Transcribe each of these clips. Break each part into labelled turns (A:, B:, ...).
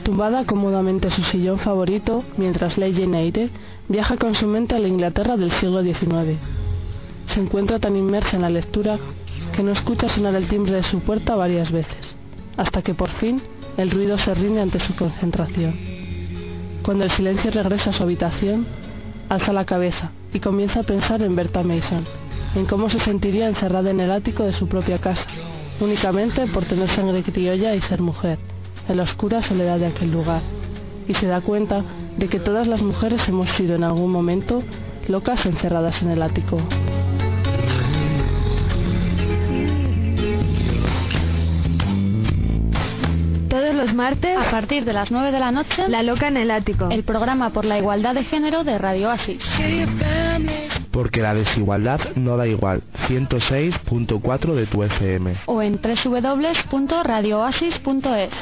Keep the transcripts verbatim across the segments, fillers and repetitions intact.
A: Tumbada cómodamente en su sillón favorito, mientras lee Jane Eyre, viaja con su mente a la Inglaterra del siglo diecinueve. Se encuentra tan inmersa en la lectura que no escucha sonar el timbre de su puerta varias veces, hasta que por fin el ruido se rinde ante su concentración. Cuando el silencio regresa a su habitación, alza la cabeza y comienza a pensar en Bertha Mason, en cómo se sentiría encerrada en el ático de su propia casa, únicamente por tener sangre criolla y ser mujer, en la oscura soledad de aquel lugar, y se da cuenta de que todas las mujeres hemos sido en algún momento locas encerradas en el ático.
B: Todos los martes,
C: a partir de las nueve de la noche,
B: La Loca en el Ático,
C: el programa por la igualdad de género de Radio Oasis.
D: Porque la desigualdad no da igual. ciento seis punto cuatro de tu F M.
C: O en doble u doble u doble u punto radio oasis punto es.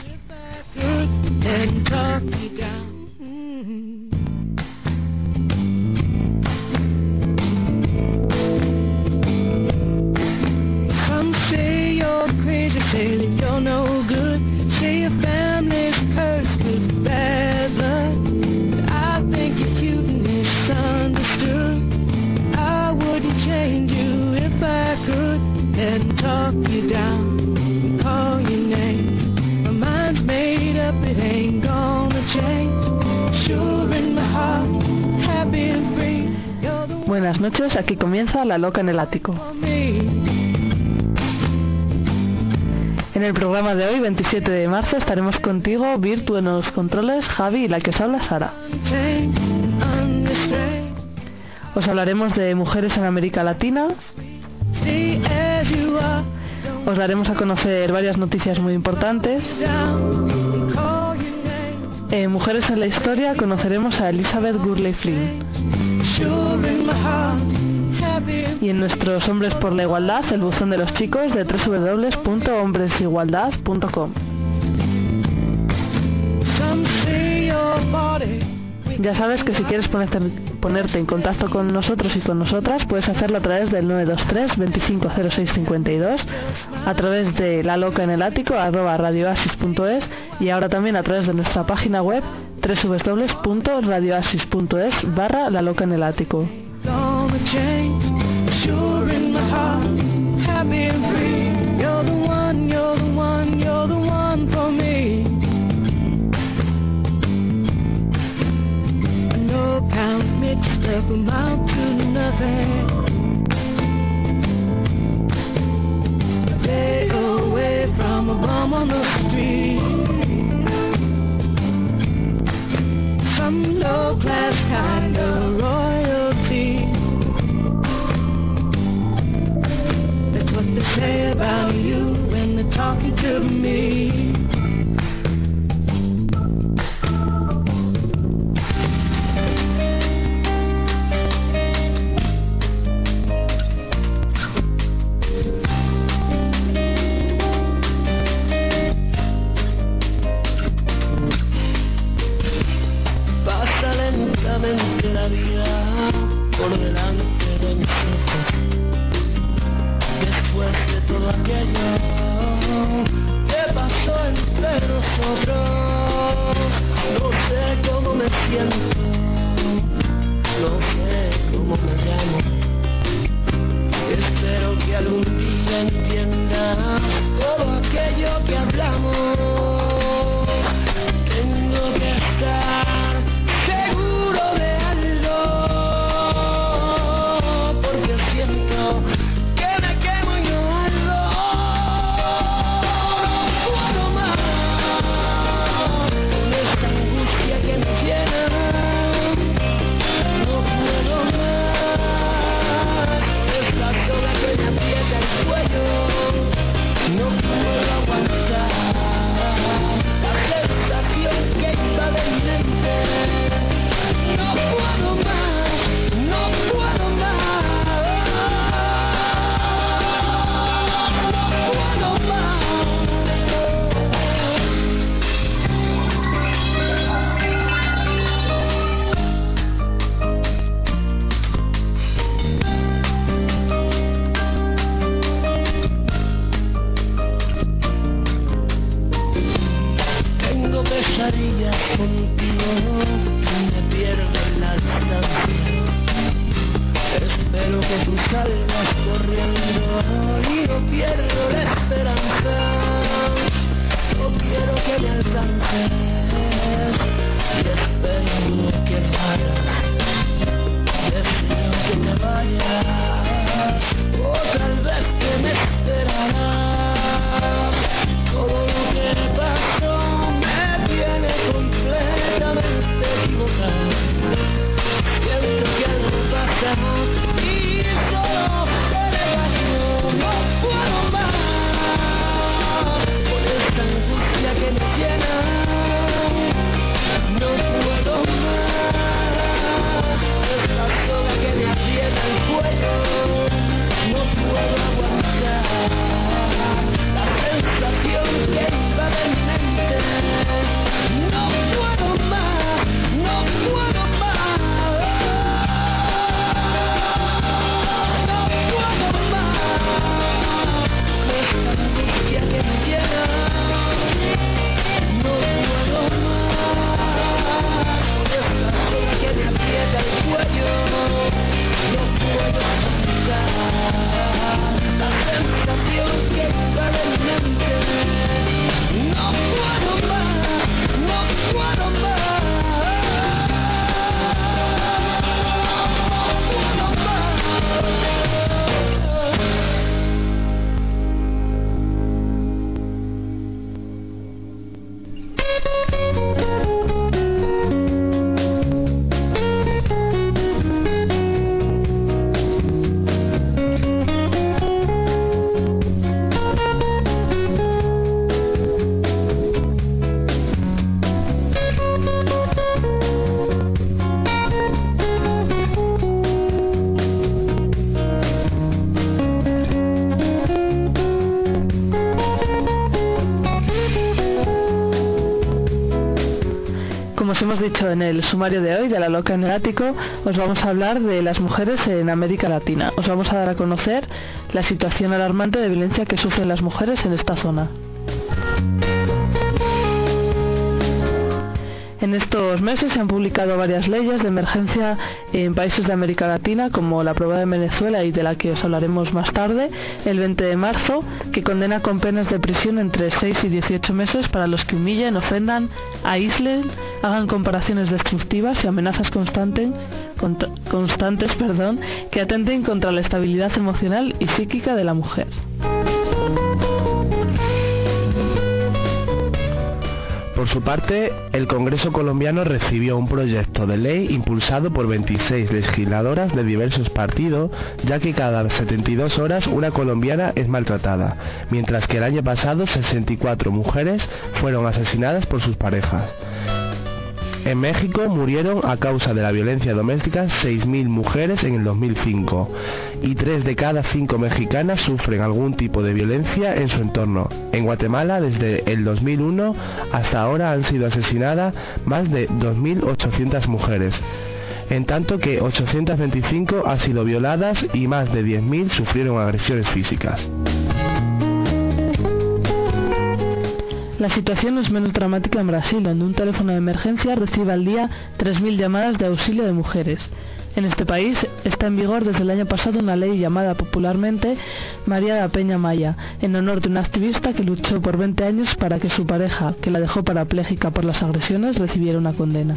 E: Some say you're crazy, say that you're no good. Say your family's cursed with bad luck. I think you're cute and misunderstood. I wouldn't change you if I could. And talk you down and call your name. My mind's made up, it ain't gonna change. Sure in my heart, happy and free.
A: Buenas noches, aquí comienza La Loca en el Ático. En el programa de hoy, veintisiete de marzo, estaremos contigo, Virtu en los controles, Javi y la que os habla, Sara. Os hablaremos de mujeres en América Latina. Os daremos a conocer varias noticias muy importantes. En Mujeres en la Historia conoceremos a Elizabeth Gurley Flynn. Y en nuestros Hombres por la Igualdad, el buzón de los chicos de doble u doble u doble u punto hombres igualdad punto com. Ya sabes que si quieres ponerte, ponerte en contacto con nosotros y con nosotras, puedes hacerlo a través del nueve dos tres, veinticinco cero seis cincuenta y dos, a través de La Loca en el Ático, arroba radioasis punto es, y ahora también a través de nuestra página web doble u doble u doble u punto radioasis punto es barra La Loca en el Ático. Sure in my heart, happy and free. You're the one, you're the one, you're the one for me. I know count mixed up amount to nothing. Stay away from a bum on the street. Some low class kind of royalty. What they say about you when they're talking to me. Pasa lentamente la vida por delante de mis ojos. Después de todo aquello que pasó
E: contigo me pierdo en la distancia. Espero que tú salgas corriendo y no pierdo la esperanza. No quiero que me alcances y espero que vayas. Deseo que te vayas o tal vez que me esperarás. Todo lo que pasó me tiene completamente equivocado. Siento que algo pasa y solo te levanto. No puedo más con esta angustia que me llena. No puedo más esta soga que me aprieta el cuello. No puedo aguantar la sensación que invade mi mente. No puedo más, no puedo más. No puedo más con esta angustia que me llena. No puedo más con esta soga que me aprieta el cuello. No puedo aguantar la sensación que invade mi mente. No puedo más, no puedo más. No puedo más.
A: Como os hemos dicho en el sumario de hoy de La Loca en el Ático, os vamos a hablar de las mujeres en América Latina. Os vamos a dar a conocer la situación alarmante de violencia que sufren las mujeres en esta zona. En estos meses se han publicado varias leyes de emergencia en países de América Latina, como la aprobada en Venezuela y de la que os hablaremos más tarde, el veinte de marzo, que condena con penas de prisión entre seis y dieciocho meses para los que humillen, ofendan, aíslen, hagan comparaciones destructivas y amenazas constantes, constantes perdón, que atenten contra la estabilidad emocional y psíquica de la mujer.
D: Por su parte, el Congreso colombiano recibió un proyecto de ley impulsado por veintiséis legisladoras de diversos partidos, ya que cada setenta y dos horas una colombiana es maltratada, mientras que el año pasado sesenta y cuatro mujeres fueron asesinadas por sus parejas. En México murieron a causa de la violencia doméstica seis mil mujeres en el dos mil cinco y tres de cada cinco mexicanas sufren algún tipo de violencia en su entorno. En Guatemala, desde el dos mil uno hasta ahora han sido asesinadas más de dos mil ochocientas mujeres, en tanto que ochocientas veinticinco han sido violadas y más de diez mil sufrieron agresiones físicas.
A: La situación no es menos dramática en Brasil, donde un teléfono de emergencia recibe al día tres mil llamadas de auxilio de mujeres. En este país está en vigor desde el año pasado una ley llamada popularmente María da Penha Maya, en honor de una activista que luchó por veinte años para que su pareja, que la dejó parapléjica por las agresiones, recibiera una condena.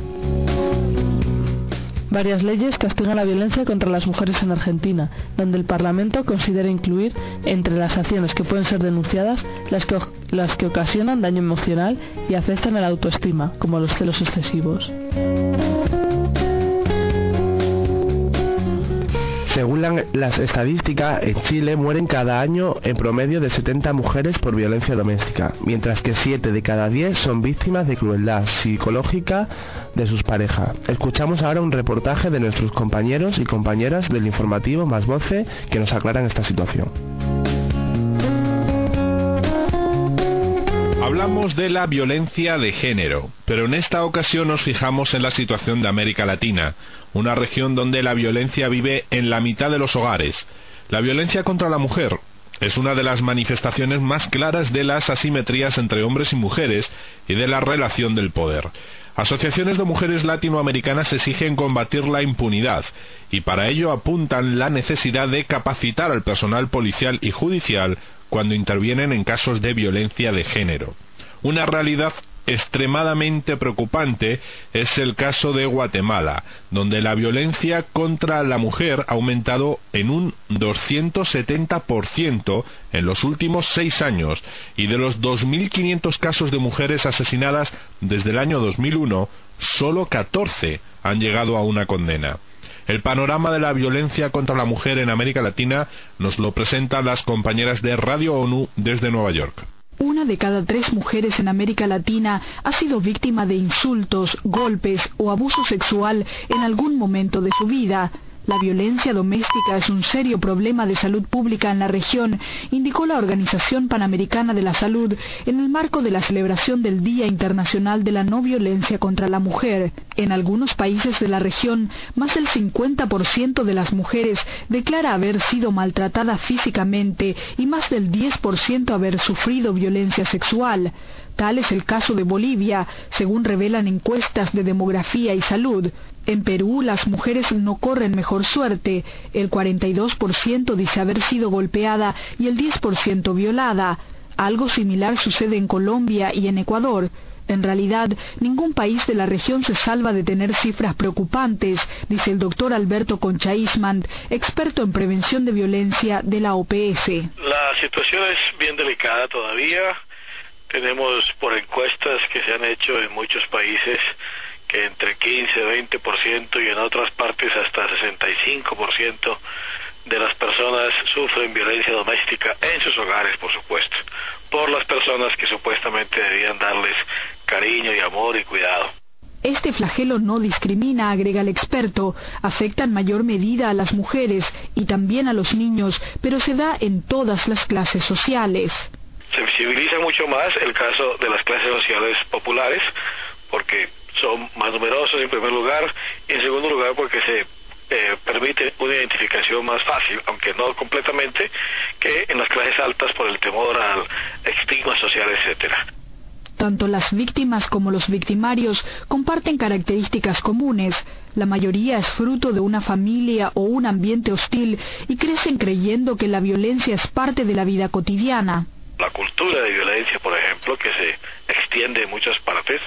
A: Varias leyes castigan la violencia contra las mujeres en Argentina, donde el Parlamento considera incluir entre las acciones que pueden ser denunciadas las que, las que ocasionan daño emocional y afectan a la autoestima, como los celos excesivos.
D: Según la, las estadísticas, en Chile mueren cada año en promedio de setenta mujeres por violencia doméstica, mientras que siete de cada diez son víctimas de crueldad psicológica de sus parejas. Escuchamos ahora un reportaje de nuestros compañeros y compañeras del informativo Más Voces que nos aclaran esta situación.
F: Hablamos de la violencia de género, pero en esta ocasión nos fijamos en la situación de América Latina, una región donde la violencia vive en la mitad de los hogares. La violencia contra la mujer Es una de las manifestaciones más claras de las asimetrías entre hombres y mujeres y de la relación del poder. Asociaciones de mujeres latinoamericanas exigen combatir la impunidad y para ello apuntan la necesidad de capacitar al personal policial y judicial cuando intervienen en casos de violencia de género. Una realidad extremadamente preocupante es el caso de Guatemala, donde la violencia contra la mujer ha aumentado en un doscientos setenta por ciento en los últimos seis años, y de los dos mil quinientos casos de mujeres asesinadas desde el año dos mil uno, solo catorce han llegado a una condena. El panorama de la violencia contra la mujer en América Latina nos lo presentan las compañeras de Radio ONU desde Nueva York.
G: Una de cada tres mujeres en América Latina ha sido víctima de insultos, golpes o abuso sexual en algún momento de su vida. La violencia doméstica es un serio problema de salud pública en la región, indicó la Organización Panamericana de la Salud en el marco de la celebración del Día Internacional de la No Violencia contra la Mujer. En algunos países de la región, más del cincuenta por ciento de las mujeres declara haber sido maltratada físicamente y más del diez por ciento haber sufrido violencia sexual. Tal es el caso de Bolivia, según revelan encuestas de demografía y salud. En Perú, las mujeres no corren mejor suerte. El cuarenta y dos por ciento dice haber sido golpeada y el diez por ciento violada. Algo similar sucede en Colombia y en Ecuador. En realidad, ningún país de la región se salva de tener cifras preocupantes, dice el doctor Alberto Concha Ismand, experto en prevención de violencia de la O P S.
H: La situación es bien delicada todavía. Tenemos por encuestas que se han hecho en muchos países que entre quince, veinte por ciento y en otras partes hasta sesenta y cinco por ciento de las personas sufren violencia doméstica en sus hogares, por supuesto, por las personas que supuestamente debían darles cariño y amor y cuidado.
G: Este flagelo no discrimina, agrega el experto, afecta en mayor medida a las mujeres y también a los niños, pero se da en todas las clases sociales.
H: Se visibiliza mucho más el caso de las clases sociales populares, porque son más numerosos en primer lugar, y en segundo lugar porque se eh, permite una identificación más fácil, aunque no completamente, que en las clases altas por el temor al estigma social, etcétera.
G: Tanto las víctimas como los victimarios comparten características comunes. La mayoría es fruto de una familia o un ambiente hostil y crecen creyendo que la violencia es parte de la vida cotidiana.
H: La cultura de violencia, por ejemplo, que se extiende en muchas partes,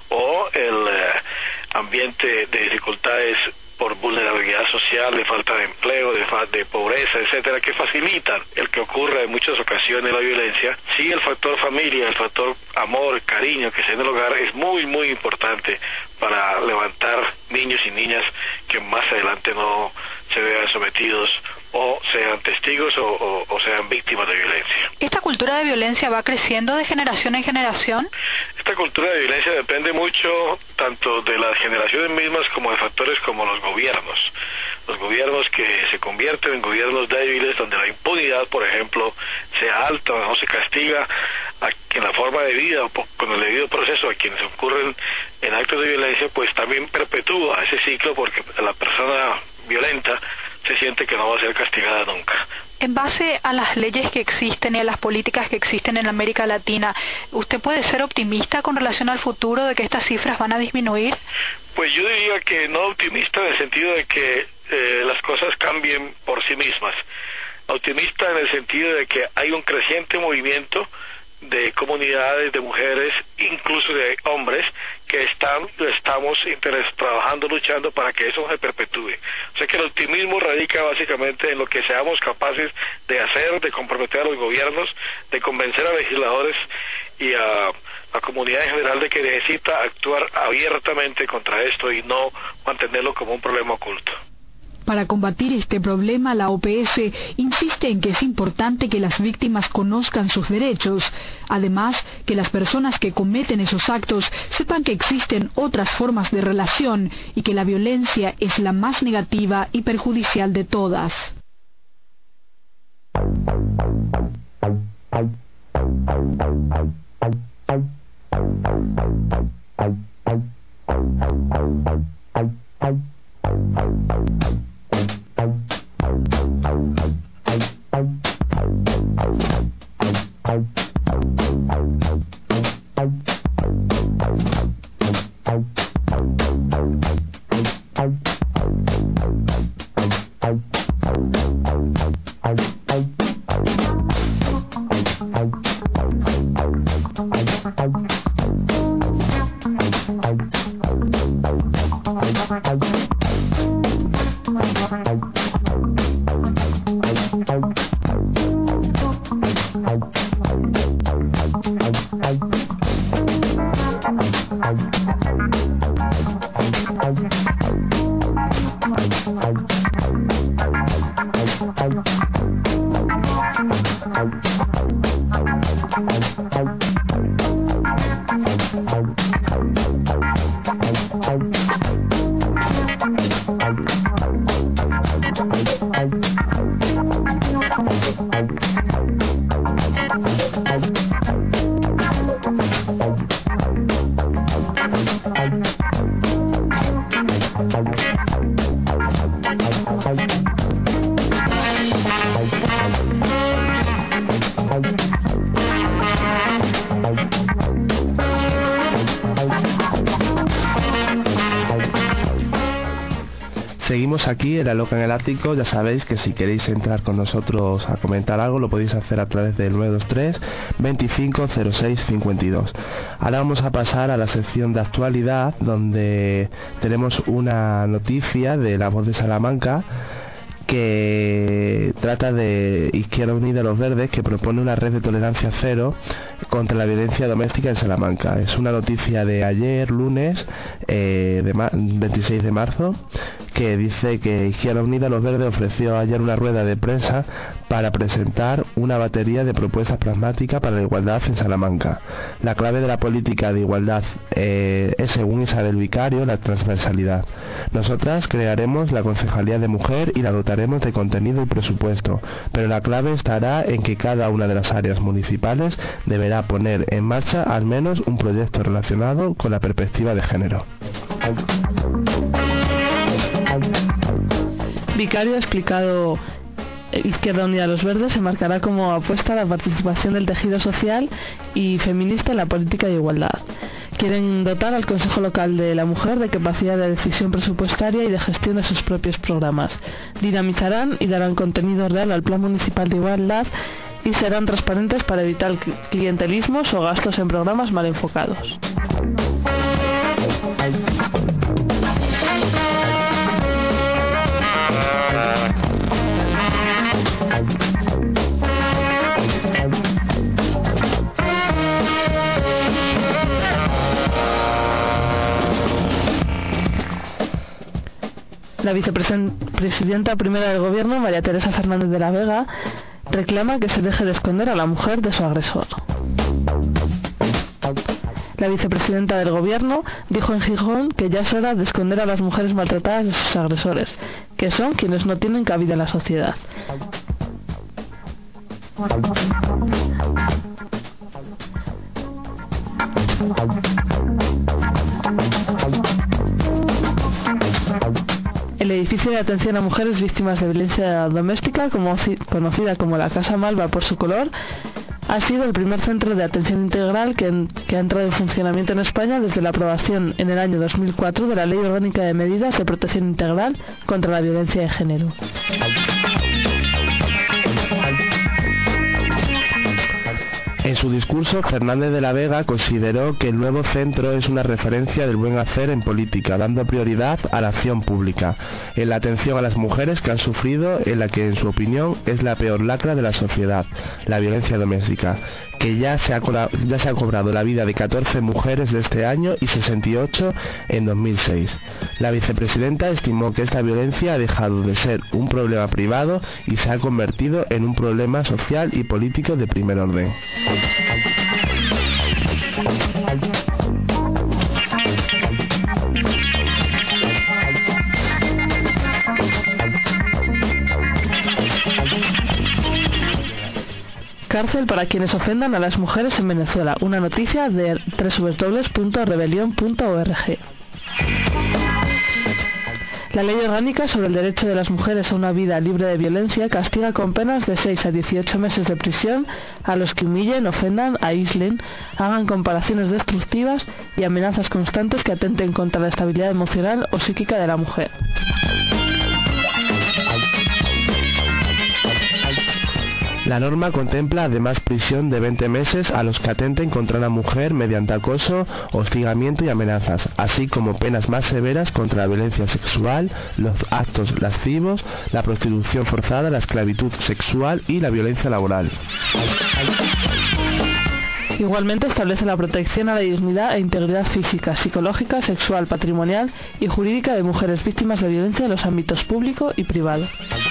H: o el eh, ambiente de dificultades por vulnerabilidad social, de falta de empleo, de, fa de pobreza, etcétera, que facilitan el que ocurra en muchas ocasiones la violencia. Sí, el factor familia, el factor amor, cariño que se da en el hogar es muy, muy importante para levantar niños y niñas que más adelante no se vean sometidos o sean testigos o, o, o sean víctimas de violencia.
C: ¿Esta cultura de violencia va creciendo de generación en generación?
H: Esta cultura de violencia depende mucho tanto de las generaciones mismas como de factores como los gobiernos. Los gobiernos que se convierten en gobiernos débiles, donde la impunidad, por ejemplo, sea alta o no se castiga a, en la forma de vida o con el debido proceso a quienes ocurren en actos de violencia, pues también perpetúa ese ciclo porque la persona violenta se siente que no va a ser castigada nunca.
C: En base a las leyes que existen y a las políticas que existen en América Latina, ¿usted puede ser optimista con relación al futuro de que estas cifras van a disminuir?
H: Pues yo diría que no optimista en el sentido de que eh, las cosas cambien por sí mismas. Optimista en el sentido de que hay un creciente movimiento de comunidades, de mujeres, incluso de hombres, que están, estamos interes, trabajando, luchando para que eso se perpetúe. O sea que el optimismo radica básicamente en lo que seamos capaces de hacer, de comprometer a los gobiernos, de convencer a legisladores y a la comunidad en general de que necesita actuar abiertamente contra esto y no mantenerlo como un problema oculto.
G: Para combatir este problema, la O P S insiste en que es importante que las víctimas conozcan sus derechos. Además, que las personas que cometen esos actos sepan que existen otras formas de relación y que la violencia es la más negativa y perjudicial de todas.
D: Seguimos aquí en La Loca en el Ático. Ya sabéis que si queréis entrar con nosotros a comentar algo lo podéis hacer a través del nueve dos tres, veinticinco, cero seis, cincuenta y dos. Ahora vamos a pasar a la sección de actualidad, donde tenemos una noticia de La Voz de Salamanca que trata de Izquierda Unida Los Verdes, que propone una red de tolerancia cero contra la violencia doméstica en Salamanca. Es una noticia de ayer, lunes, eh, de ma- veintiséis de marzo, que dice que Izquierda Unida Los Verdes ofreció ayer una rueda de prensa para presentar una batería de propuestas pragmáticas para la igualdad en Salamanca. La clave de la política de igualdad eh, es, según Isabel Vicario, la transversalidad. Nosotras crearemos la Concejalía de Mujer y la dotaremos de contenido y presupuesto, pero la clave estará en que cada una de las áreas municipales deberá poner en marcha al menos un proyecto relacionado con la perspectiva de género.
A: Vicario ha explicado: Izquierda Unida Los Verdes se marcará como apuesta a la participación del tejido social y feminista en la política de igualdad. Quieren dotar al Consejo Local de la Mujer de capacidad de decisión presupuestaria y de gestión de sus propios programas. Dinamizarán y darán contenido real al Plan Municipal de Igualdad y serán transparentes para evitar clientelismos o gastos en programas mal enfocados. La vicepresidenta primera del Gobierno, María Teresa Fernández de la Vega, reclama que se deje de esconder a la mujer de su agresor. La vicepresidenta del Gobierno dijo en Gijón que ya es hora de esconder a las mujeres maltratadas de sus agresores, que son quienes no tienen cabida en la sociedad. El edificio de atención a mujeres víctimas de violencia doméstica, como, conocida como la Casa Malva por su color, ha sido el primer centro de atención integral que, en, que ha entrado en funcionamiento en España desde la aprobación en el año dos mil cuatro de la Ley Orgánica de Medidas de Protección Integral contra la Violencia de Género.
D: En su discurso, Fernández de la Vega consideró que el nuevo centro es una referencia del buen hacer en política, dando prioridad a la acción pública, en la atención a las mujeres que han sufrido en la que, en su opinión, es la peor lacra de la sociedad, la violencia doméstica, que ya se ha, ya se ha cobrado la vida de catorce mujeres de este año y sesenta y ocho en dos mil seis. La vicepresidenta estimó que esta violencia ha dejado de ser un problema privado y se ha convertido en un problema social y político de primer orden.
A: Cárcel para quienes ofendan a las mujeres en Venezuela. Una noticia de doble u doble u doble u punto rebelión punto org. La Ley Orgánica sobre el Derecho de las Mujeres a una Vida Libre de Violencia castiga con penas de seis a dieciocho meses de prisión a los que humillen, ofendan, aíslen, hagan comparaciones destructivas y amenazas constantes que atenten contra la estabilidad emocional o psíquica de la mujer.
D: La norma contempla además prisión de veinte meses a los que atenten contra una mujer mediante acoso, hostigamiento y amenazas, así como penas más severas contra la violencia sexual, los actos lascivos, la prostitución forzada, la esclavitud sexual y la violencia laboral.
A: Igualmente establece la protección a la dignidad e integridad física, psicológica, sexual, patrimonial y jurídica de mujeres víctimas de violencia en los ámbitos público y privado.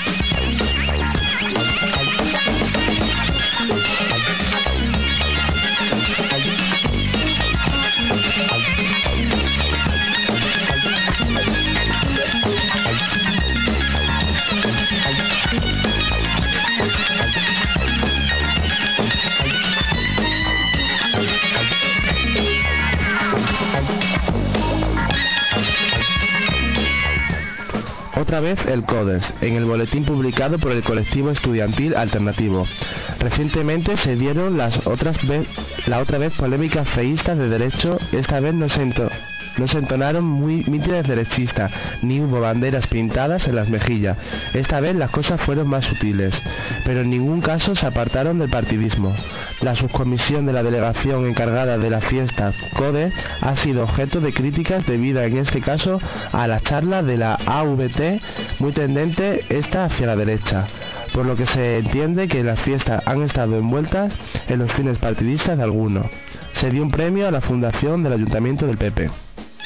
D: Otra vez el CODES, en el boletín publicado por el colectivo estudiantil alternativo. Recientemente se dieron las otras vez, la otra vez polémicas feístas de derecho, esta vez no se, ento, no se entonaron muy mítines derechistas, ni hubo banderas pintadas en las mejillas. Esta vez las cosas fueron más sutiles, pero en ningún caso se apartaron del partidismo. La subcomisión de la delegación encargada de la fiesta CODES ha sido objeto de críticas debido en este caso a la charla de la A V T, muy tendente esta hacia la derecha, por lo que se entiende que las fiestas han estado envueltas en los fines partidistas de algunos. Se dio un premio a la fundación del Ayuntamiento del P P.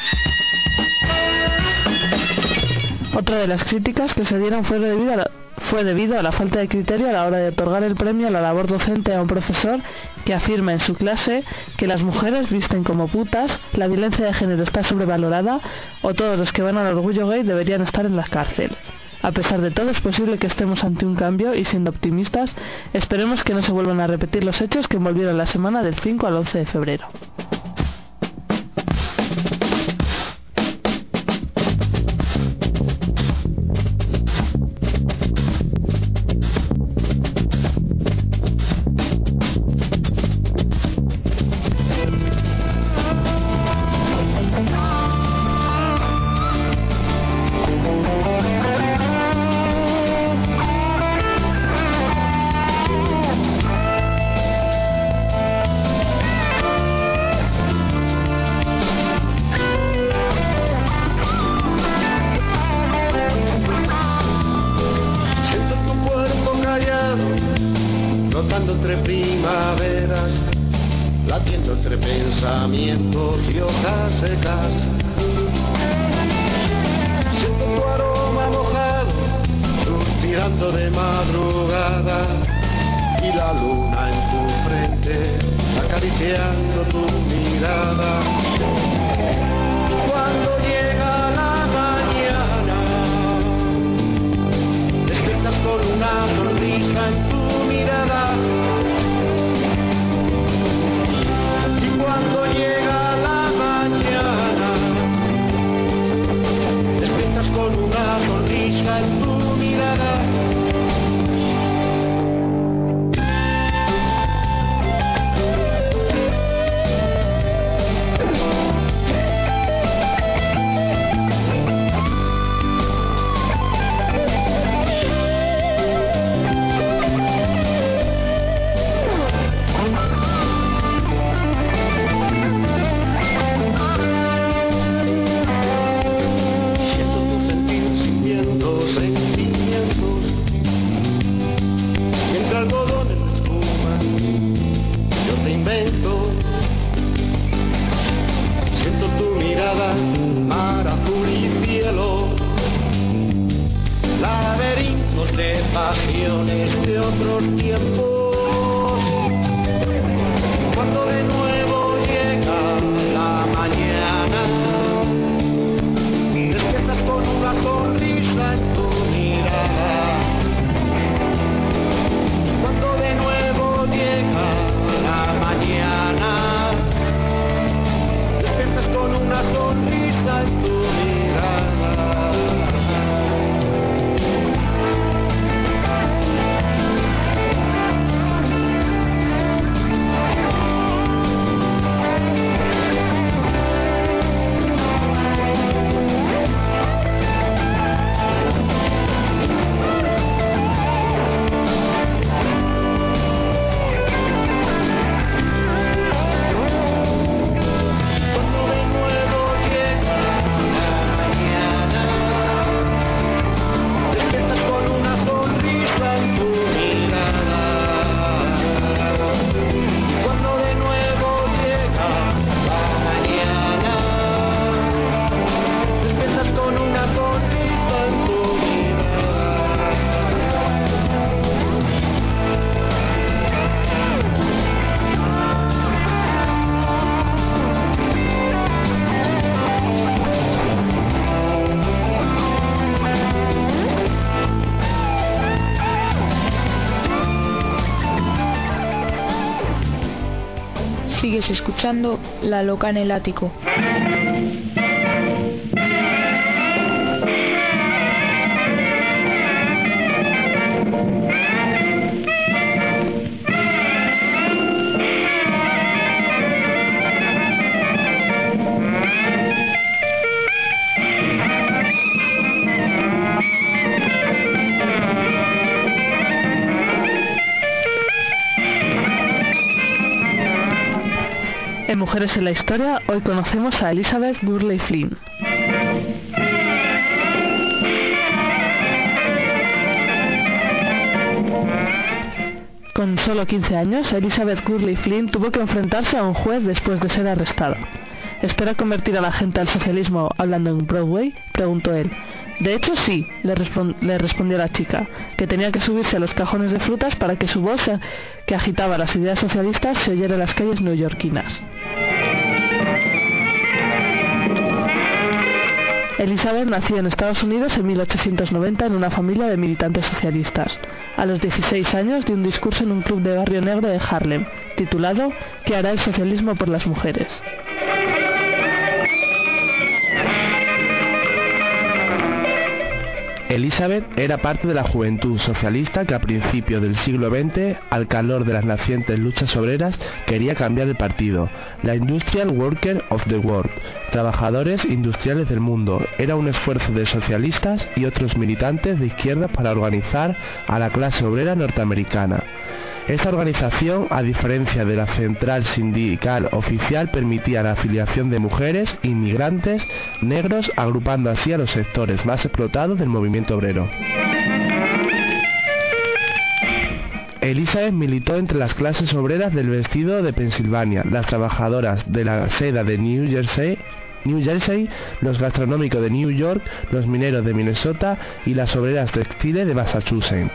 A: Otra de las críticas que se dieron fue debido a la, fue debido a la falta de criterio a la hora de otorgar el premio a la labor docente a un profesor que afirma en su clase que las mujeres visten como putas, la violencia de género está sobrevalorada o todos los que van al orgullo gay deberían estar en la cárcel. A pesar de todo, es posible que estemos ante un cambio y, siendo optimistas, esperemos que no se vuelvan a repetir los hechos que envolvieron la semana del cinco al once de febrero.
I: Flotando entre primaveras, latiendo entre pensamientos y hojas secas. Siento tu aroma mojado, suspirando de madrugada, y la luna en tu frente, acariciando tu mirada. Cuando llega la mañana, despiertas con una sonrisa en tu mirada, y cuando llega la mañana despiertas con una sonrisa en tu mirada. Pasiones de otros tiempos, cuando de nuevo llega la mañana, despiertas con una sonrisa en tu mirada, cuando de nuevo llega la mañana, despiertas con una sonrisa en tu mirada.
J: Estáis escuchando La Loca en el Ático.
A: En Mujeres en la Historia, hoy conocemos a Elizabeth Gurley Flynn. Con solo quince años, Elizabeth Gurley Flynn tuvo que enfrentarse a un juez después de ser arrestada. ¿Espera convertir a la gente al socialismo hablando en Broadway?, preguntó él. De hecho, sí, le, respond- le respondió la chica, que tenía que subirse a los cajones de frutas para que su voz, que agitaba las ideas socialistas, se oyera en las calles neoyorquinas. Elizabeth nació en Estados Unidos en mil ochocientos noventa en una familia de militantes socialistas. A los dieciséis años dio un discurso en un club de barrio negro de Harlem, titulado ¿Qué hará el socialismo por las mujeres?
D: Elizabeth era parte de la juventud socialista que a principios del siglo veinte, al calor de las nacientes luchas obreras, quería cambiar el partido. La Industrial Worker of the World, trabajadores industriales del mundo, era un esfuerzo de socialistas y otros militantes de izquierda para organizar a la clase obrera norteamericana. Esta organización, a diferencia de la central sindical oficial, permitía la afiliación de mujeres, inmigrantes, negros, agrupando así a los sectores más explotados del movimiento obrero. Elizabeth militó entre las clases obreras del vestido de Pensilvania, las trabajadoras de la seda de New Jersey, New Jersey, los gastronómicos de New York, los mineros de Minnesota y las obreras textiles de Massachusetts.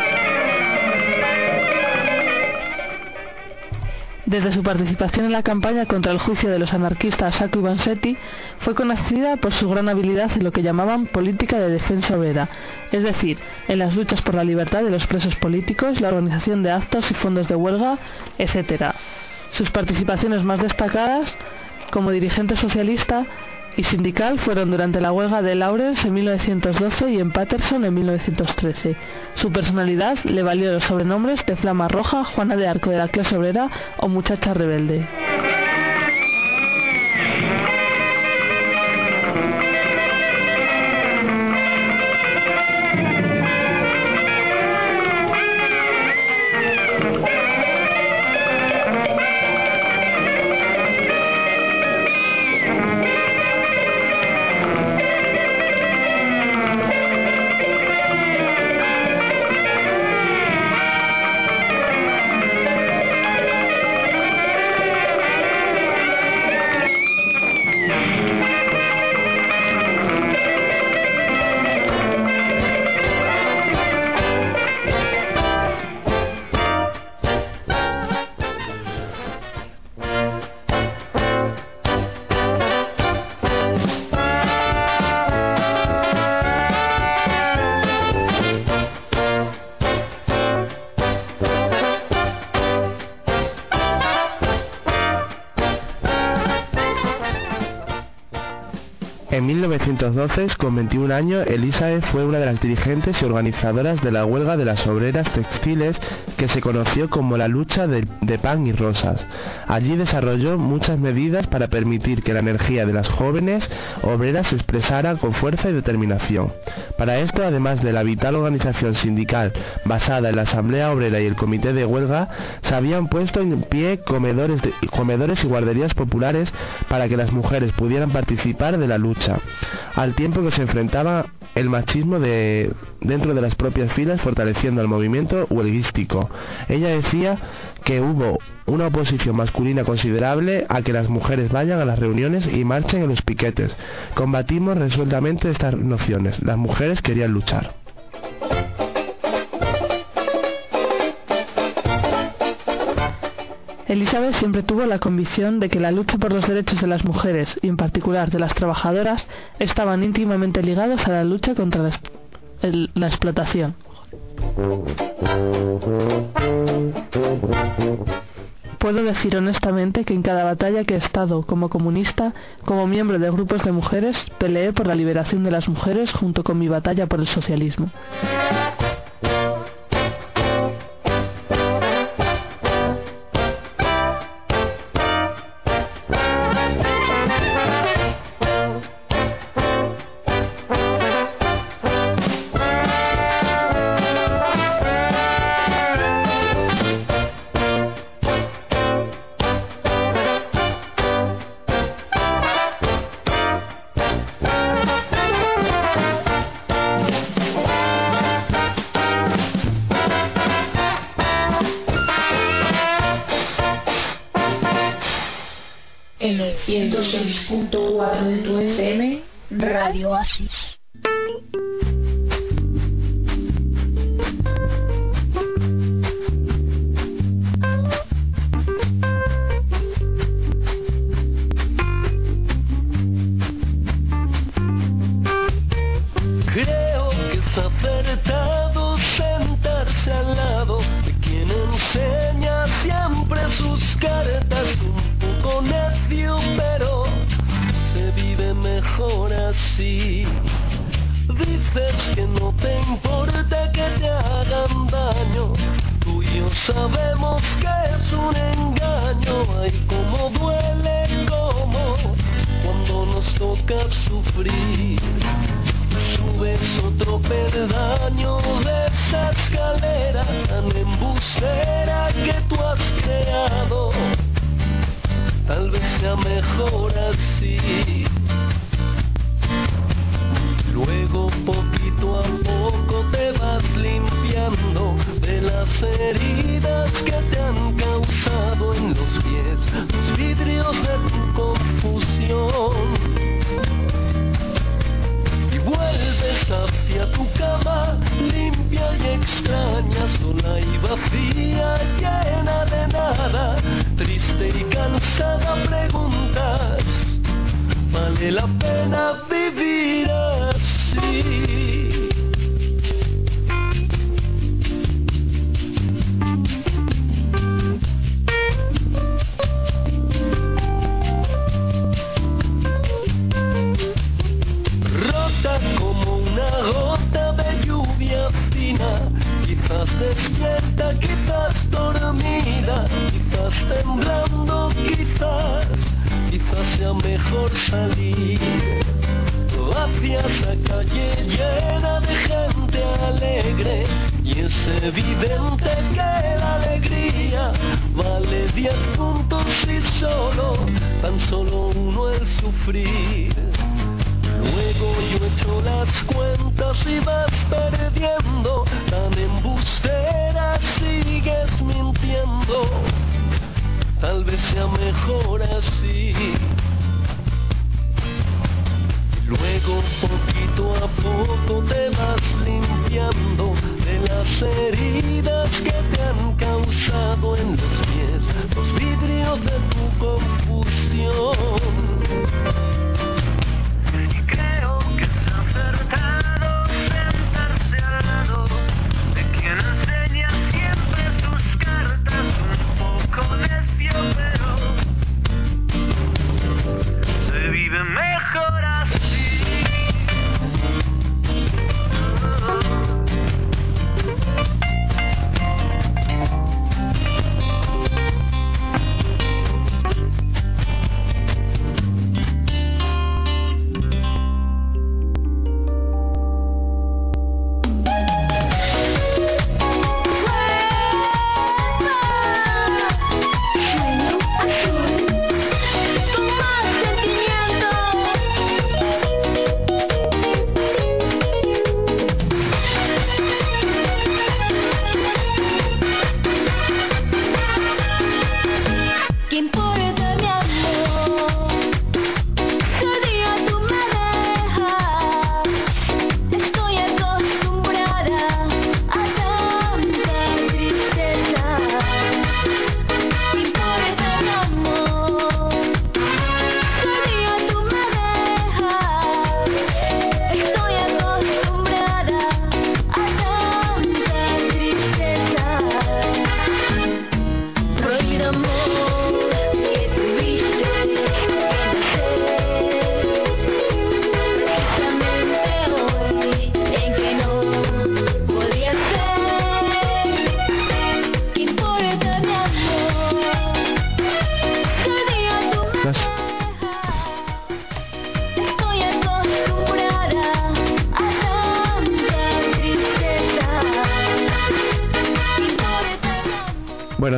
A: Desde su participación en la campaña contra el juicio de los anarquistas Sacco y Vanzetti, fue conocida por su gran habilidad en lo que llamaban política de defensa obrera, es decir, en las luchas por la libertad de los presos políticos, la organización de actos y fondos de huelga, etcétera. Sus participaciones más destacadas como dirigente socialista y sindical fueron durante la huelga de Lawrence en mil novecientos doce y en Paterson en mil novecientos trece. Su personalidad le valió los sobrenombres de Flama Roja, Juana de Arco de la clase obrera o Muchacha Rebelde.
D: En mil novecientos doce, con veintiún años, Elizabeth fue una de las dirigentes y organizadoras de la huelga de las obreras textiles que se conoció como la lucha de, de pan y rosas. Allí desarrolló muchas medidas para permitir que la energía de las jóvenes obreras se expresara con fuerza y determinación. Para esto, además de la vital organización sindical basada en la Asamblea Obrera y el Comité de Huelga, se habían puesto en pie comedores, de, comedores y guarderías populares para que las mujeres pudieran participar de la lucha, al tiempo que se enfrentaba el machismo de, dentro de las propias filas, fortaleciendo el movimiento huelguístico. Ella decía que hubo una oposición masculina considerable a que las mujeres vayan a las reuniones y marchen en los piquetes. Combatimos resueltamente estas nociones. Las mujeres querían luchar.
A: Elizabeth siempre tuvo la convicción de que la lucha por los derechos de las mujeres, y en particular de las trabajadoras, estaban íntimamente ligados a la lucha contra la, el, la explotación. Puedo decir honestamente que en cada batalla que he estado como comunista, como miembro de grupos de mujeres, peleé por la liberación de las mujeres junto con mi batalla por el socialismo.
K: En el ciento seis punto cuatro de tu F M, Radio Oasis.
I: Creo que es acertado sentarse al lado de quien enseña siempre sus cartas, un poco necio, pero se vive mejor así. Dices que no te importa que te hagan daño, tú y yo sabemos que es un engaño. Ay, cómo duele, como cuando nos toca sufrir. Subes otro peldaño de esa escalera tan embustera que tú has creado. Tal vez sea mejor así. Luego poquito a poco te vas limpiando de las heridas que te han causado en los pies, los vidrios de tu confusión. Vuelves hacia tu cama, limpia y extraña, sola y vacía, llena de nada, triste y cansada, preguntas, ¿vale la pena vivir así? Como una gota de lluvia fina, quizás despierta, quizás dormida, quizás temblando, quizás, quizás sea mejor salir hacia esa calle llena de gente alegre. Y es evidente que la alegría vale diez puntos y solo, tan solo uno el sufrir. Luego yo echo las cuentas y vas perdiendo, tan embustera sigues mintiendo. Tal vez sea mejor así. Luego poquito a poco te vas limpiando de las heridas que te han causado en los pies, los vidrios de tu confusión. Creo que es acertado sentarse al lado de quien enseña siempre sus cartas, un poco necio, pero se vive mejor así.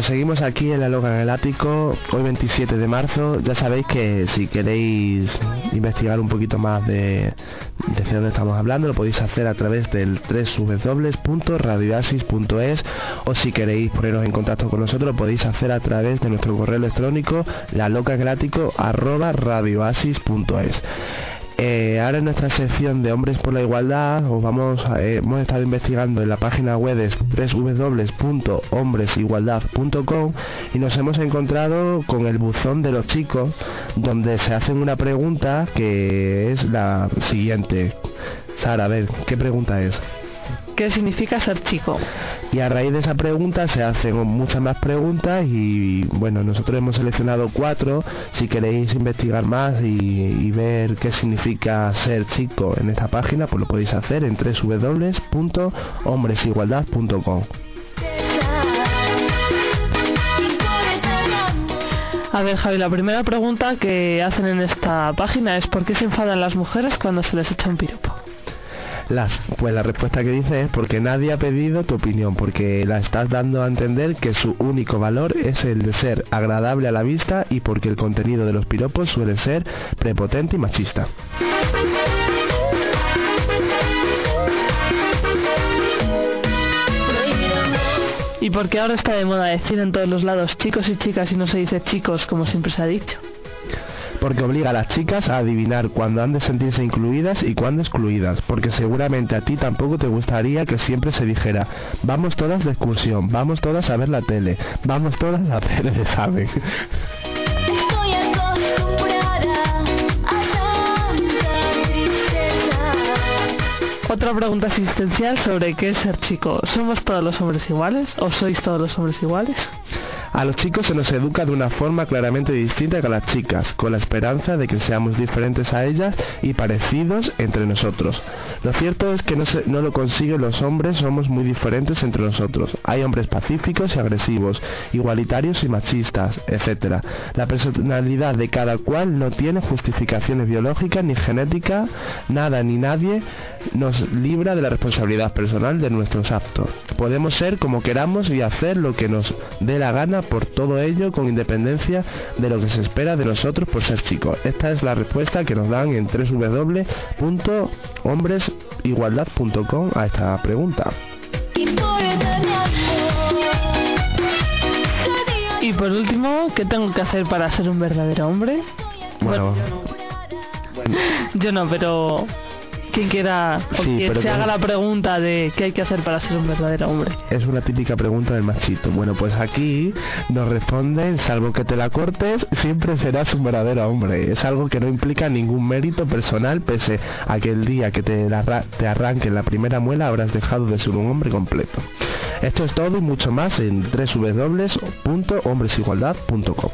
D: seguimos aquí en La Loca en el Ático, hoy veintisiete de marzo. Ya sabéis que si queréis investigar un poquito más de, de qué dónde estamos hablando, lo podéis hacer a través del doble u doble u doble u punto radioasis punto es, o si queréis poneros en contacto con nosotros, lo podéis hacer a través de nuestro correo electrónico lalocaengelático arroba radioasis punto es. Eh, ahora en nuestra sección de Hombres por la Igualdad os vamos a, eh, hemos estado investigando en la página web de doble u doble u doble u punto hombres igualdad punto com y nos hemos encontrado con el buzón de los chicos, donde se hacen una pregunta que es la siguiente. Sara, a ver, ¿qué pregunta es?
A: ¿Qué significa ser chico?
D: Y a raíz de esa pregunta se hacen muchas más preguntas y bueno, nosotros hemos seleccionado cuatro. Si queréis investigar más y, y ver qué significa ser chico en esta página, pues lo podéis hacer en doble u doble u doble u punto hombres igualdad punto com.
A: A ver, Javi, la primera pregunta que hacen en esta página es ¿por qué se enfadan las mujeres cuando se les echa un piropo?
D: Las, pues la respuesta que dice es porque nadie ha pedido tu opinión, porque la estás dando a entender que su único valor es el de ser agradable a la vista y porque el contenido de los piropos suele ser prepotente y machista.
A: ¿Y por qué ahora está de moda decir en todos los lados chicos y chicas y no se dice chicos como siempre se ha dicho?
D: Porque obliga a las chicas a adivinar cuándo han de sentirse incluidas y cuándo excluidas, porque seguramente a ti tampoco te gustaría que siempre se dijera vamos todas de excursión, vamos todas a ver la tele, vamos todas a hacer el examen.
A: Otra pregunta existencial sobre qué es ser chico. ¿Somos todos los hombres iguales o sois todos los hombres iguales?
D: A los chicos se nos educa de una forma claramente distinta que a las chicas, con la esperanza de que seamos diferentes a ellas y parecidos entre nosotros. Lo cierto es que no, se, no lo consiguen los hombres, somos muy diferentes entre nosotros. Hay hombres pacíficos y agresivos, igualitarios y machistas, etcétera. La personalidad de cada cual no tiene justificaciones biológicas ni genética, nada ni nadie nos libra de la responsabilidad personal de nuestros actos. Podemos ser como queramos y hacer lo que nos dé la gana, por todo ello con independencia de lo que se espera de nosotros por ser chicos. Esta es la respuesta que nos dan en doble u doble u doble u punto hombres igualdad punto com a esta pregunta.
A: Y por último, ¿qué tengo que hacer para ser un verdadero hombre?
D: Bueno,
A: bueno, yo no, pero quien quiera o
D: sí,
A: quien se
D: que...
A: haga la pregunta de qué hay que hacer para ser un verdadero hombre.
D: Es una típica pregunta del machito. Bueno, pues aquí nos responden, salvo que te la cortes, siempre serás un verdadero hombre. Es algo que no implica ningún mérito personal, pese a que el día que te, la, te arranquen la primera muela habrás dejado de ser un hombre completo. Esto es todo y mucho más en doble u doble u doble u punto hombres igualdad punto com.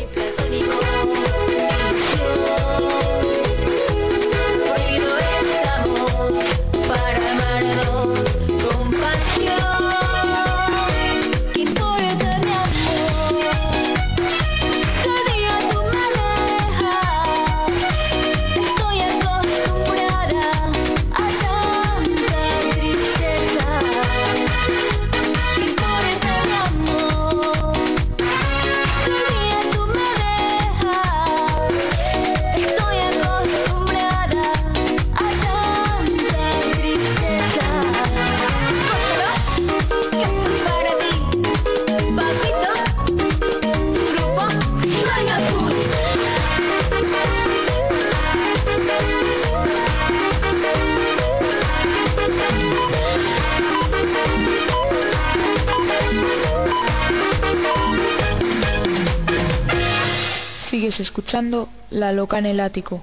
J: Sigues escuchando La Loca en el Ático.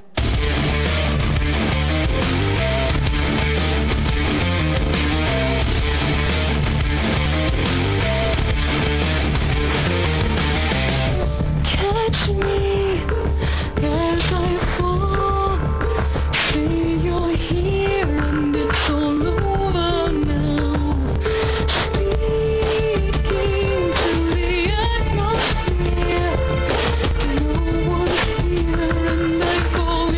E: Catch me as I fall. Say you're here and it's all over now. Speaking to the atmosphere. No one's here and I fall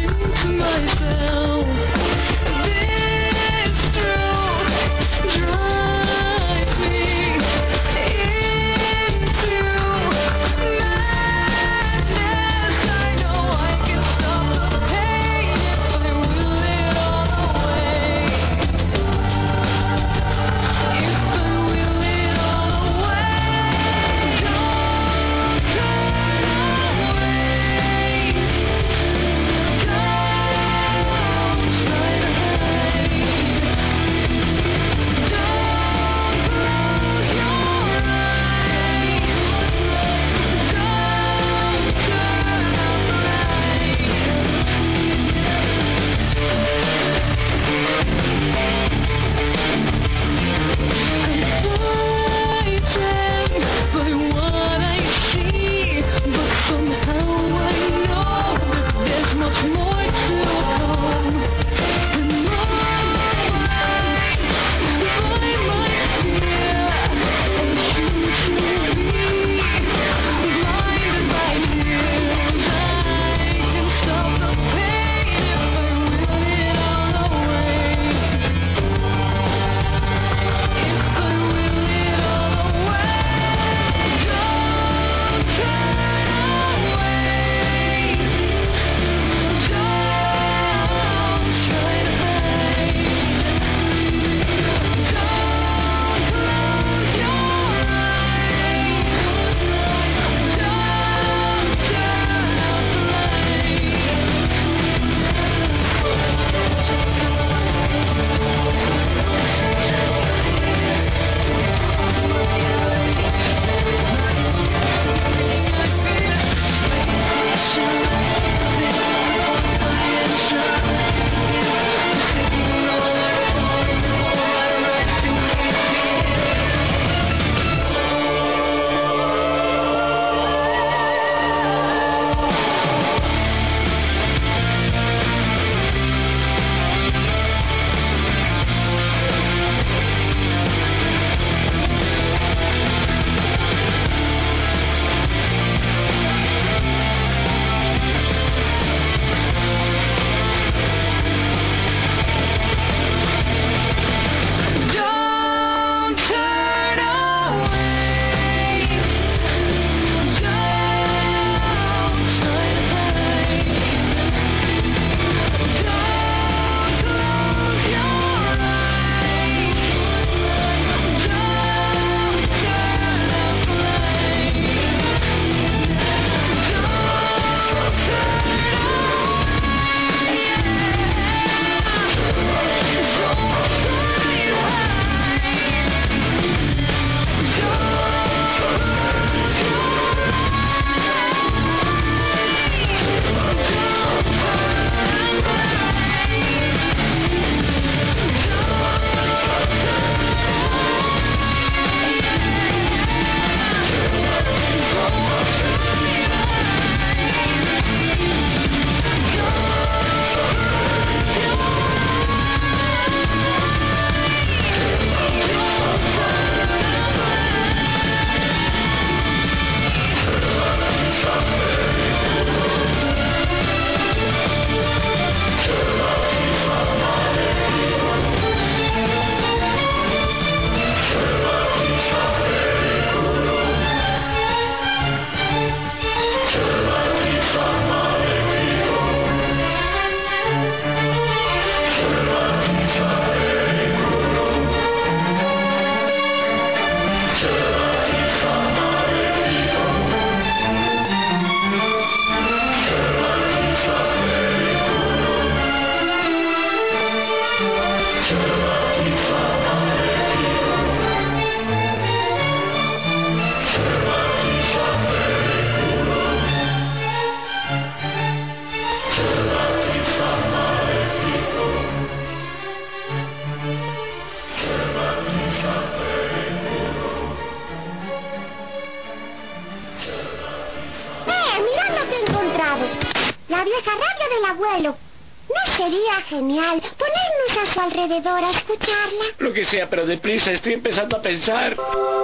L: vieja radio del abuelo. ¿No sería genial ponernos a su alrededor a escucharla?
M: Lo que sea, pero deprisa, estoy empezando a pensar.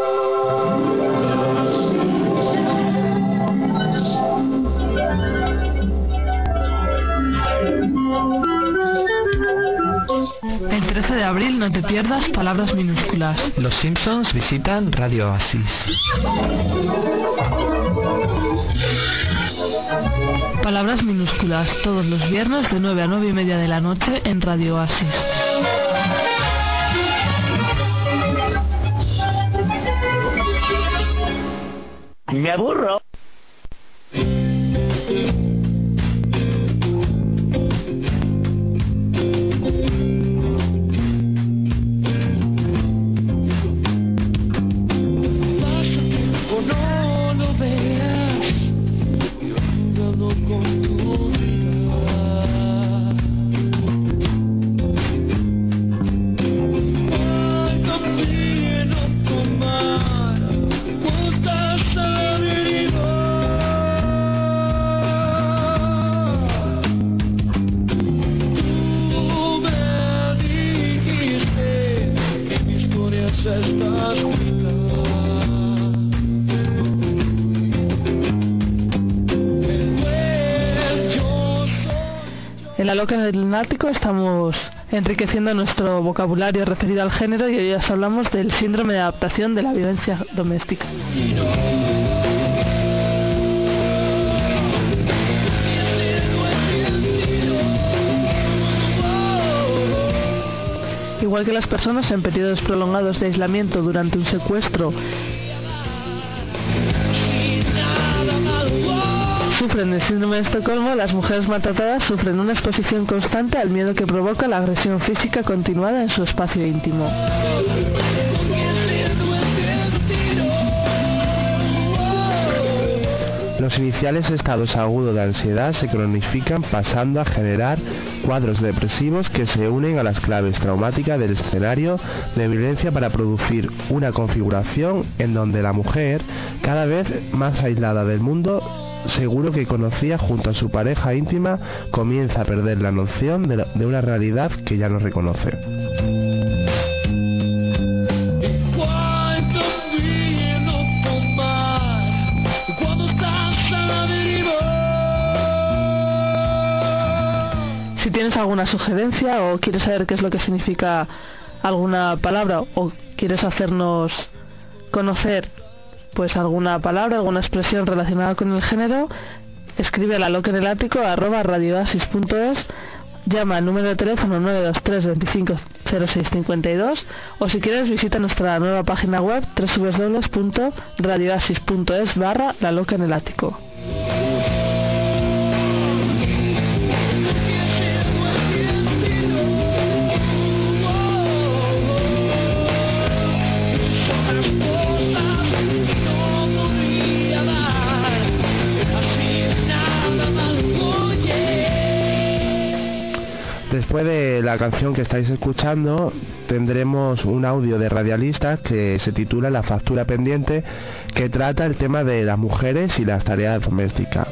A: El trece de abril no te pierdas Palabras Minúsculas.
N: Los Simpsons visitan Radio Oasis.
A: Palabras Minúsculas, todos los viernes de nueve a nueve y media de la noche en Radio Oasis.
M: Me aburro.
A: En La Loca en el Ático estamos enriqueciendo nuestro vocabulario referido al género y hoy os hablamos del síndrome de adaptación de la violencia doméstica. Igual que las personas en periodos prolongados de aislamiento durante un secuestro sufren el síndrome de Estocolmo, las mujeres maltratadas sufren una exposición constante al miedo que provoca la agresión física continuada en su espacio íntimo.
D: Los iniciales estados agudos de ansiedad se cronifican pasando a generar cuadros depresivos que se unen a las claves traumáticas del escenario de violencia para producir una configuración en donde la mujer, cada vez más aislada del mundo seguro que conocía junto a su pareja íntima, comienza a perder la noción de, la, de una realidad que ya no reconoce.
A: Si tienes alguna sugerencia o quieres saber qué es lo que significa alguna palabra o quieres hacernos conocer pues alguna palabra, alguna expresión relacionada con el género, escribe a la loca en el ático arroba radioasis punto es, llama al número de teléfono nueve dos tres veinticinco cero seis cincuenta y dos o si quieres visita nuestra nueva página web doble u doble u doble u punto radioasis punto es barra la loca en el ático.
D: Después de la canción que estáis escuchando, tendremos un audio de Radialistas que se titula La factura pendiente, que trata el tema de las mujeres y las tareas domésticas.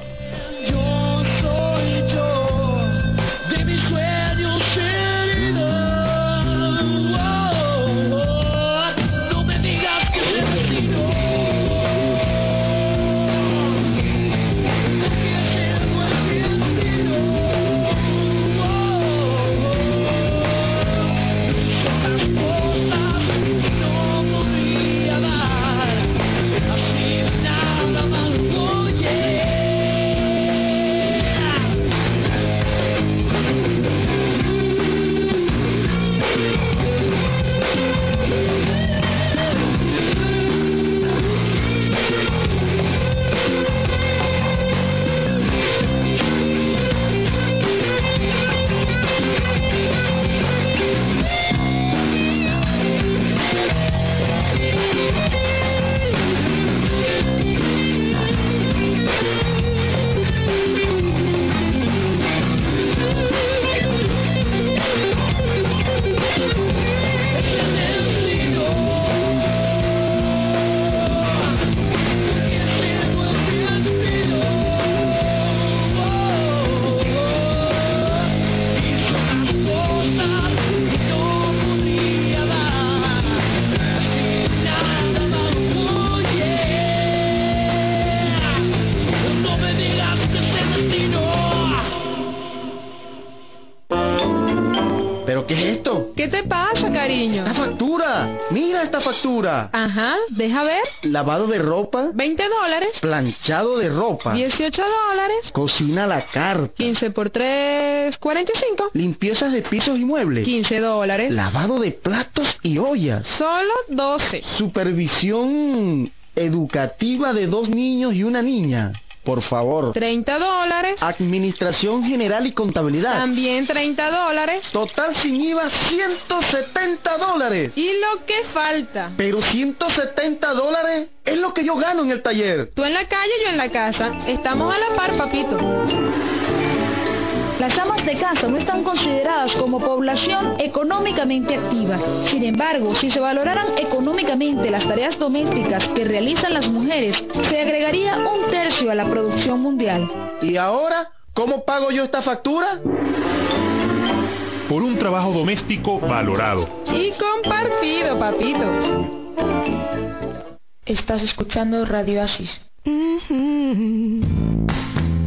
O: te pasa, cariño?
P: ¡La factura! ¡Mira esta factura!
O: Ajá, deja ver.
P: Lavado de ropa.
O: veinte dólares.
P: Planchado de ropa.
O: dieciocho dólares.
P: Cocina a la carta.
O: quince por tres, cuarenta y cinco.
P: Limpiezas de pisos y muebles.
O: quince dólares.
P: Lavado de platos y ollas.
O: Solo doce.
P: Supervisión educativa de dos niños y una niña. Por favor.
O: treinta dólares.
P: Administración general y contabilidad.
O: También treinta dólares.
P: Total sin I V A ciento setenta dólares.
O: ¿Y lo que falta?
P: Pero ciento setenta dólares es lo que yo gano en el taller.
O: Tú en la calle, yo en la casa. Estamos a la par, papito.
Q: Las amas de casa no están consideradas como población económicamente activa. Sin embargo, si se valoraran económicamente las tareas domésticas que realizan las mujeres, se agregaría un tercio a la producción mundial.
P: ¿Y ahora? ¿Cómo pago yo esta factura?
R: Por un trabajo doméstico valorado.
O: Y compartido, papito.
J: Estás escuchando Radio Oasis.
E: Mm-hmm.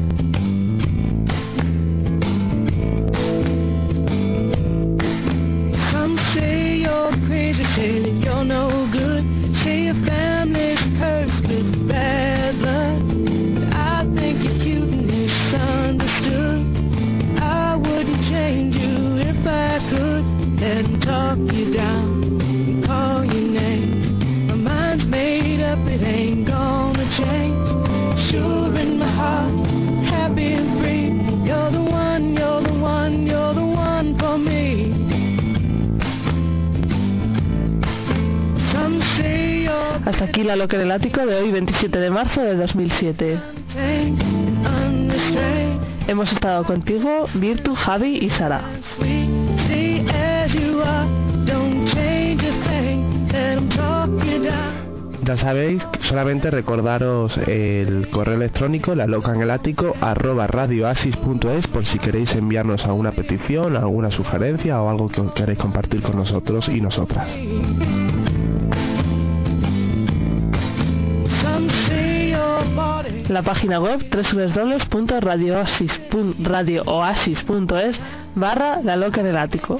E: Say you're crazy, say that you're no good. Say your family's cursed with bad luck. But I think you're cute and misunderstood. I wouldn't change you if I could. Let them talk you down and call your name. My mind's made up, it ain't gonna change. Sure in my heart, happy and free. You're the one, you're the one, you're the one for me.
A: Hasta aquí la loca en el ático de hoy, veintisiete de marzo de dos mil siete. Hemos estado contigo, Virtu, Javi y Sara.
D: Ya sabéis, solamente recordaros el correo electrónico la loca en el ático arroba radioasis punto es por si queréis enviarnos alguna petición, alguna sugerencia o algo que queréis compartir con nosotros y nosotras.
A: La página web doble u doble u doble u punto radioasis punto es barra la loca en el ático.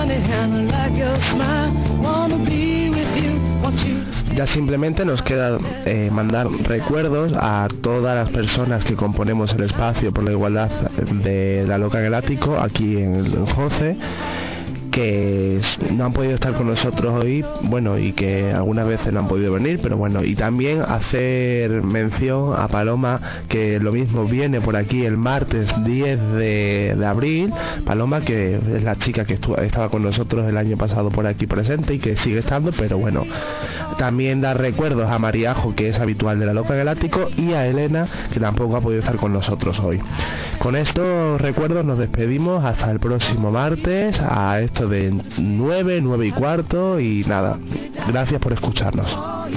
D: Ya simplemente nos queda eh, mandar recuerdos a todas las personas que componemos el espacio por la igualdad de la loca en el ático aquí en el Jose, que no han podido estar con nosotros hoy, bueno, y que algunas veces no han podido venir, pero bueno, y también hacer mención a Paloma, que lo mismo viene por aquí el martes diez de, de abril, Paloma, que es la chica que estuvo, estaba con nosotros el año pasado por aquí presente y que sigue estando, pero bueno, también dar recuerdos a Mariajo, que es habitual de la loca en el ático, y a Elena, que tampoco ha podido estar con nosotros hoy. Con estos recuerdos nos despedimos hasta el próximo martes, a esto de nueve, nueve y cuarto, y nada, gracias por escucharnos.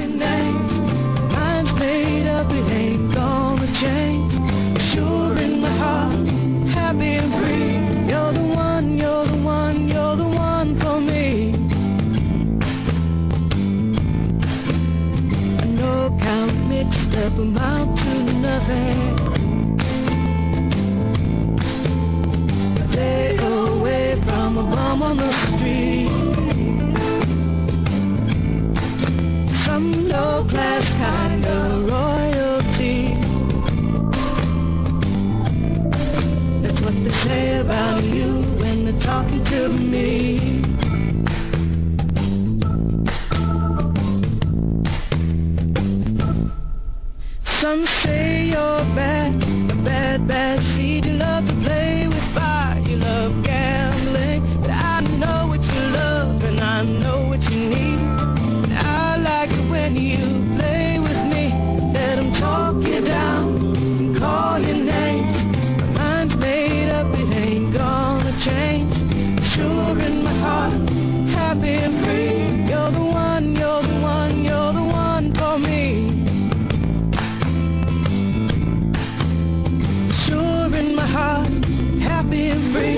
E: Stay away from a bum on the street. Some low-class kind of royalty. That's what they say about you when they're talking to me. Some say you're bad, a bad, bad seed. You love to play with fire, you love gambling. But I know what you love and I know what you need. And I like it when you play with me. Let them talk you down and call your name. My mind's made up, it ain't gonna change. Sure in my heart, happy and free. You're the one, you're the one, you're the one for me. Sure in my heart, happy and free.